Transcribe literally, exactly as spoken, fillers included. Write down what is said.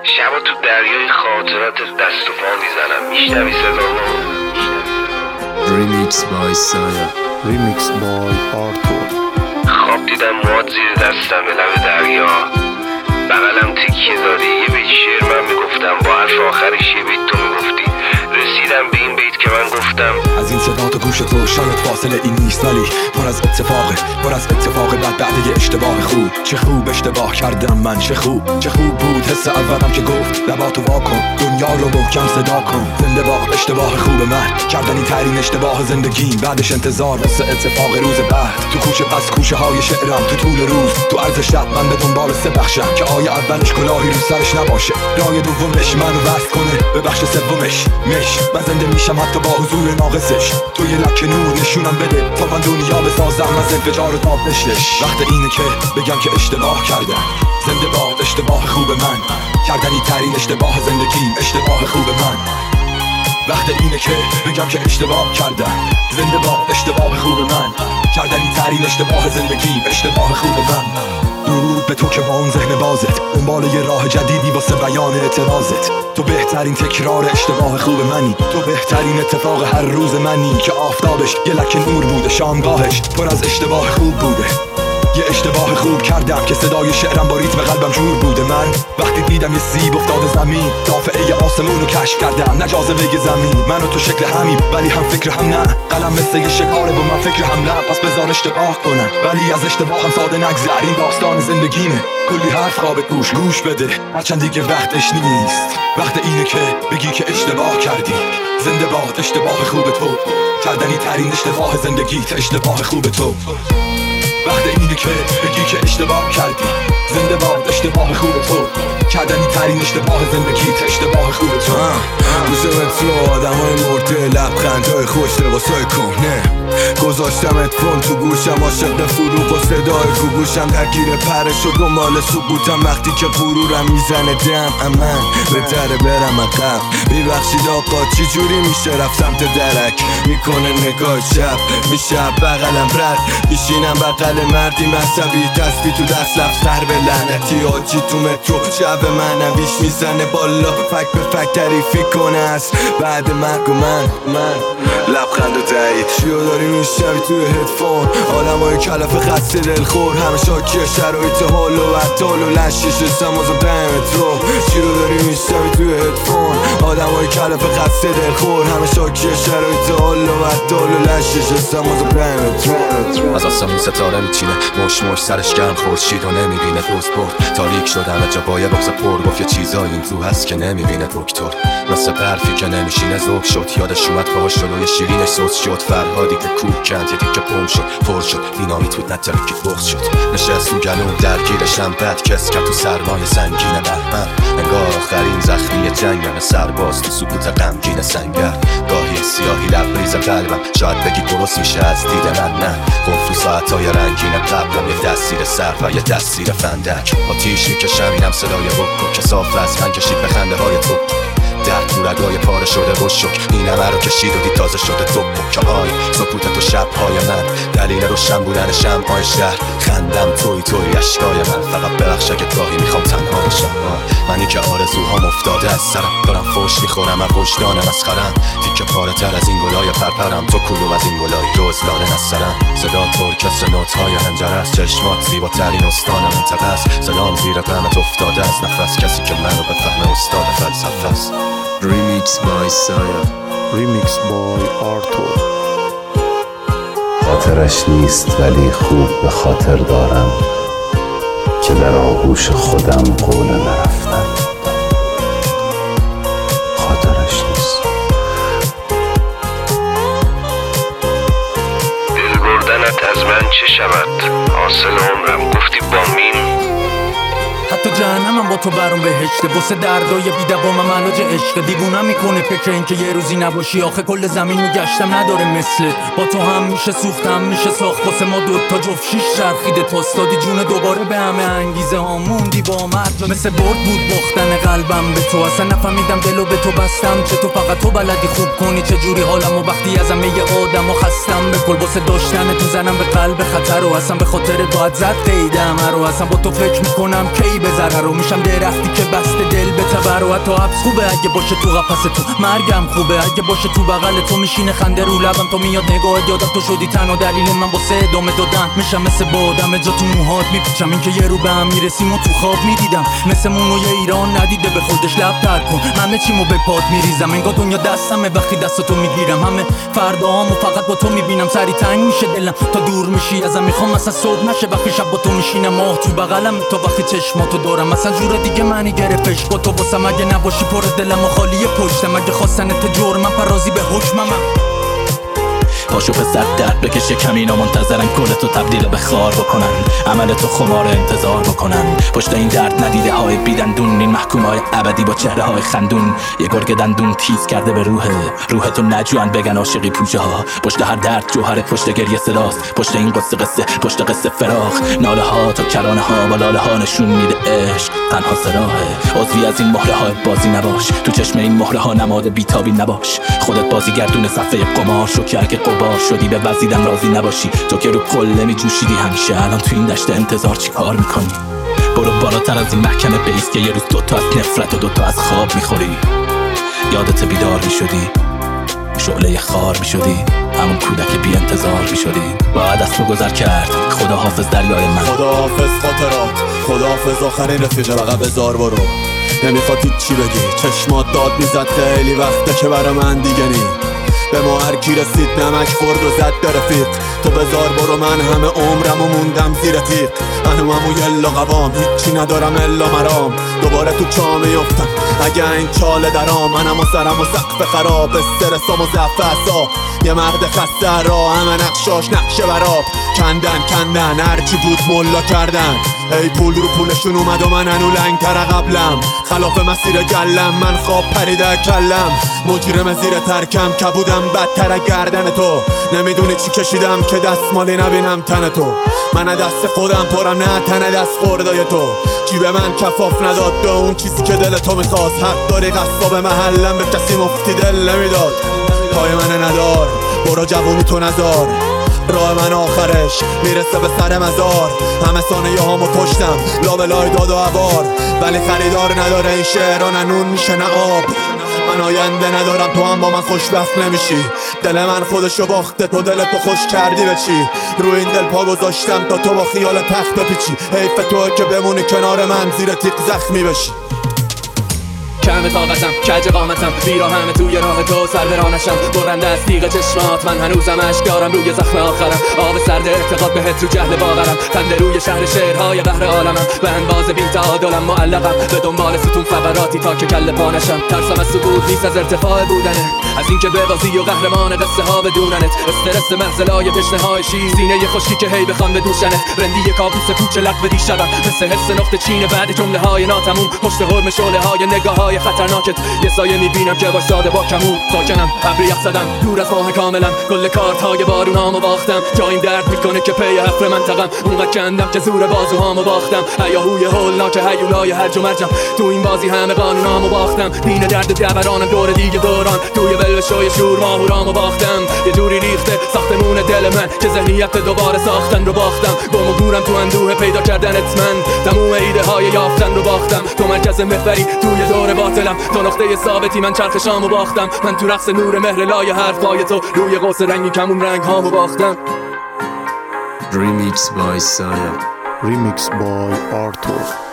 شبا تو دریای خاطرات دست و پا میزنم. میشنوی صدامو؟ ریمیکس بای سایا، ریمیکس بای آرتور. خواب دیدم مواد زیر دستم به لب دریا، بغلم تکیه دادی یه بیت شعر من میگفتم، با حرف آخرش یه بیت تو میگفتی. رسیدم به این بیت که من گفتم از این صدا تا گوش تو شاید فاصله این نیست، ولی پر از اتفاقه، پر از اتفاق بعد بعد یه اشتباه خوب. چه خوب اشتباه کردم من، چه خوب چه خوب بود حس اولم که گفت لباتو وا کن، دنیا رو محکم صدا کن. زنده با اشتباه خوب من، کردنی ترین اشتباه زندگیم. بعدش انتظار واسه اتفاق روز بعد، تو کوچه پس کوچه های شعرم، تو طول روز تو عرض شب من به دنبال سه بخشم که آیه اولش کلاهی رو سرش نباشه، راه دومش منو وصل کنه به بخش سومش مش. من زنده میشم حتی با حضور ناقصش، تو یه لکه نور نشونم بده تا من دنیا بسازم از انفجار و تابشش. وقت اینه که بگم که اشتباه کردم، زنده باد اشتباه خوب من، کردنی ترین اشتباه زندگیم، اشتباه خوب من. وقت اینه که بگم که اشتباه کردم، زنده باد اشتباه خوب من، کردنی ترین اشتباه زندگیم، اشتباه خوب من. درود به تو که با اون ذهن بازت دنبال یه راه جدیدی واسه بیان اعتراضت. تو بهترین تکرار اشتباه خوب منی، تو بهترین اتفاق هر روز منی که آفتابش یه لکه نور بوده، شامگاهش پر از اشتباه خوب بوده. یه اشتباه خوب کردم که صدای شعرم با ریتم قلبم جور بوده. من وقتی دیدم یه سیب افتاده زمین، دافعه آسمون رو کشف کردم، نه جاذبه زمین. من و تو شکل همیم ولی هم فکر هم نه، قلم مثل یه شکاره و من فکر هم نه. پس بذار اشتباه کنم ولی از اشتباه هم ساده نگذر، این داستان زندگیمه، کلی حرف خوابت گوش گوش بده، هرچند دیگه وقتش نیست. وقت اینه که بگی که اشتباه کردی، زنده باد اشتباه خوب تو، کردنی ترین اشتباه زندگیت، اشتباه خوب تو. وقت اینه که بگی که اشتباه کردی، زنده باد اشتباه خوب تو، کردنی ترین اشتباه زندگیت، اشتباه خوب تو. روز مترو آدم های مرده، لبخند های خوش، لباس های کهنه، گذاشتم اتفون تو گوشم، عاشق فروغ و صدای گوگوشم، درگیر پرش و دنبال سکوتم. وقتی که غرورم میزنه دم امن به در برم عقب. میبخشید آقا چی جوری میشه رفت سمت درک، میکنه نگاه شب میشه بغلم رد، میشینم بغل مردی مذهبی، تسبیح تو دست لفظ سر به لعنتی آجی تو مترو شب من ویش میزنه بالا، فک به فک تعریفی کنه از بعد مرگ و من من لبخند و دهی چیو داری میشنوی توی هدفون. آدم های کلف خسته دلخور، همه شاکی شرایط حال و عطال و لشیش سمازم ده مترو. چی رو داری میشنوی توی هدفون، آدم های کلف خسته دلخور، همه شاکی شرایط حال و عطال و لشیش سمازم ده مترو. از آسمون ستاره میچینه، مش مش سرش گرم خورشید و نمیبینه، دوست برد تاریک شدم جا با یه بغض پر، گفت یه چیزایی این تو هست که نمیبینه دکتر، مثل برفی که نمیشینه ذوب شد. یادش اومد باهاش جلوی شیرینش سوس شد، فرهادی که کوک کند یه دیگه پم شد، پر شد دینامیت بود نترکی بغض شد. نشست تو گلوم درگیرشم بد کس کرد تو سرمای سنگین بهمن، انگار آخرین زخمی جنگم، سرباز تو سکوت غمگین سنگر. گاهی سیاهی لبریز قلبم، شاید بگی درست میشه از دید من، نه گفت تو ساعتهای رنگین قبلم یه دستیر سر و یه دستیر فندک. آتیش میکشم اینم صدای بکو که صاف از من کشید به خنده های تو، درد تو رگای پاره شده و شک، این همه رو کشید و دید تازه شده تو پکه های سکوت تو شبهای من، دلیل روشن بودن شمعهای شهر، خندم توی توی اشکای من. فقط ببخش اگه گاهی میخوام تنها باشم، منی که آرزوهام افتاده از سرم، دارم فوش میخورم از وجدانم از خرم، تیکه پاره تر از این گلای پرپرم، تو کلوم از این گلای روزلانه نسرم. صدا ترکست نوت‌های هنجره است، چشمات زیباترین استان منطقه است، صدام زیر غمت افتاده از نفس، کسی که منو بفهمه استاد فلسفه است. ریمیکس بای سایا، ریمیکس بای آرتور. خاطرش نیست ولی خوب به خاطر دارم که در آغوش خودم قول نرفتم. خاطرش نیست. دل بردنت از من چه شود، حاصل عمرم گفتی با مین. حتی جهنمم با تو برام بهشته، واسه دردای بی‌دوام علاج عشق. دیوونم میکنه فکر این که یه روزی نباشی، آخه کل زمین میگشتم نداره مثلت. با تو هم میشه سوختم میشه ساخت، واسه ما دوتا جفت شیش چرخیده تاستادی جون دوباره به همه انگیزه ها موندی با مرد، مثل برد بود باختن قلبم به تو. اصلا نفهمیدم دلو به تو بستم، چه تو فقط تو بلدی خوب کنی چه جوری حالم، و وقتی از همه آدم و خستم به کل واسه داشتن تو زنم به قلب خطر، و اصلا به خاطر باید زد قیدم رو. اصلا با تو فکر میکنم کی ضرر رو میشم درختی که بسته دل به تبر و حتی حبس خوبه اگه باشه تو قفس تو، مرگم خوبه اگه باشه تو بغل تو، میشینه خنده رو لبم تو میاد نگاهت یادم تو شدی تنها دلیل من واسه ادامه دادن، میشم مثل بادم جا تو موهات میپیچم، این که یه رو به هم میرسیم و تو خواب میدیدم مثل مونوی ایران ندیده به خودش لب تر کن، همه چیمو به پات میریزم انگار دنیا دستمه وقتی دستاتو میگیرم، همه فرداهامو فقط با تو میبینم، سری تنگ میشه دلم تا دور میشی ازم، میخوام مثلا صبح نشه وقتی شب با تو میشینم، ماه تو بغلم تا وقتی چشماتو دارم، مثلا جور دیگه معنی گرفتش با تو واسم، اگه نباشی پر دلم و خالی پشتم، اگه خواستنت جرمم پرازی به حکمم. پاشو پسر درد بکشه کمینا منتظرن کلتو تبدیل به خار بکنن، عملتو خمار انتظار بکنن، پشت این درد ندیده های بیدندون، این محکوم های ابدی با چهره های خندون، یه گرگ دندون تیز کرده به روحه، روحتو نجوان بگن عاشقی پوچه ها، پشت هر درد جوهره، پشت گریه صداست، پشت این قصه قصه، پشت قصه فراق، ناله ها تا کرانه ها با لاله ها نشون میده عشق تنها سراحه، عضوی از این مهره های بازی نباش، تو چشم این مهره ها نماد بیتابی نباش، خودت بازی گردون صفحه قمار شو که اگه قبار شدی به وزیدم راضی نباشی، تو که رو قله می جوشیدی همیشه، الان تو این دشت انتظار چی کار میکنی؟ برو بالاتر از این محکمه بیس که یه روز دوتا از نفرت و دوتا از خواب میخوری، یادت بیدار میشدی، شعله خار میشدی، همون کودک بی انتظار میشدی، باید از تو گذر کرد، خدا حافظ دریای من، خدا حافظ خاطرات، خدا حافظ آخرین رفیق لقب بزار برو، نمیخواد چی بگی، چشمات داد میزد خیلی وقته که برا من دیگه نی، به ما هر کی رسید نمک خورد و زد به رفیق، تو بزار برو من همه عمرم و موندم زیر تیغ، من همو یلا قوام هیچی ندارم الا مرام، دوباره تو چا میفتم اگه این چاله درام، منم و سرم و سقف خراب، استرسام و ضعف اعصاب، یه مرد خسته را همه نقشاش نقشه براب، کندن کندن هرچی بود ملا کردن، ای پول رو پولشون اومد و من هنو لنگتر قبلم، خلاف مسیر گلم من خواب پریده کلم، مجرم زیر ترکم کبودم بدتر گردن تو، نمیدونی چی کشیدم که دستمالی نبینم تن تو، من دست خودم پرم نه تن دست خوردای تو، جیب من کفاف نداد به اون چیزی که دل تو میخواست، حق داری قصاب محلم به کسی مفتی دل نمیداد، پای من ندار برو جوونی تو نزار، راه من آخرش میرسه به سر مزار، همه ثانیه هامو کشتم لابلای داد و عبار، ولی خریدار نداره این شعرها، نه نون میشه نه آب، من آینده ندارم تو هم با من خوشبخت نمیشی، دل من خودشو باخته تو دلتو خوش کردی به چی، رو این دل پا گذاشتم تا تو با خیال تخت بپیچی، حیف تو که بمونی کنار من زیر تیغ زخمی بشی، کم طاقتم کج قامتم بیرا همه توی راه تو سر برانشم، برنده از تیغ چشمات من هنوزم اشک دارم روی زخم آخرم، آب سرد اعتقاد بهت رو جهل باورم، خنده روی شهر شعرهای بحر عالمم، به انباز بی تعادلم معلقم، به دنبال ستون فقراتی تا که کله پا نشم، ترسم از سقوط نیست از ارتفاع بودنه، از اینکه ببازی و قهرمان قصه ها بدوننت، استرس محزلای تشنه های شیر، سینه خشکی که هی بخوان بدوشنت، رندی کابوس پوچ لق بدی شبم، مثل حس نقطه چین بعد جمله های ناتموم، پشت حرم شعله های نگاه های خطرناکت، یه سایه میبینم که وایساده با کمون، ساکنم ابری یخ زدم دور از ماه کاملم، کل کارت های بارونامو باختم، جاییم درد میکنه که پی حفر منطقم، اونقدر کندم که زور بازوهامو باختم، هیاهوی هولناک هیولای هرج و مرجم، تو این بازی همه قانونامو باختم، دین درد دورانم دور دیگه دوران، توی بلوشوی شور ماهورامو باختم، یه جوری ریخته ساختمون دل من که ذهنیت دوباره ساختن رو باختم، گم و گورم تو اندوه پیدا کردنت من، تموم ایده های یافتن رو باختم، تو مرکز محوری توی دور باطلم، تو نقطه ثابتی من چرخ شامو باختم، من تو رقص نور مهر لای حرفای تو روی قوس رنگی کمون رنگ هامو باختم. Remix by Saya. Remix by Arthur.